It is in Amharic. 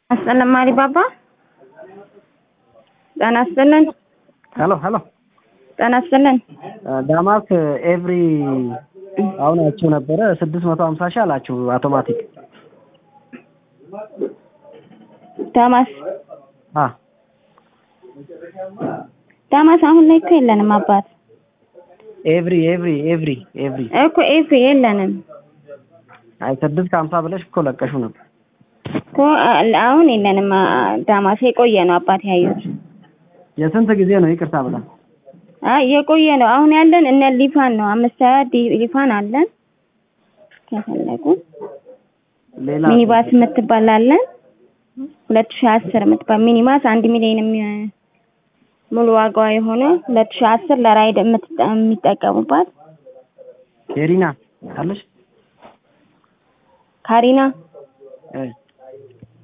Assalamu alaikum baba. ጤና ይስጥልን። ሄሎ ጤና ይስጥልን። ዳማስ ኤቭሪ አሁን አችሁ ነበረ 650 ሺህ አላችሁ አውቶማቲክ ዳማስ አ ዳማስ አሁን ላይ እኮ የለንም አባት። ኤቭሪ እኮ ኤቭሪ የለንም። አይ 650 ብለሽ እኮ ለቀሹ ነበር እኮ አሁን የለንም። ዳማስ የቆየ ነው አባት ያዩት። የስንት ጊዜ ነው ይቅርታ ብላ? የቆየ ነው። አሁን ያለን እነ ሊፋን ነው። 5 ሊፋን አለን። ከፈለጉ ሌላ ሚኒባስ የምትባላለን 2010 የምትባል ሚኒባስ 1 ሚሊዮን ሙሉ ዋጋው የሆነ 2010 ለራይድ የሚጠቀሙባት ካሪና አለሽ? ካሪና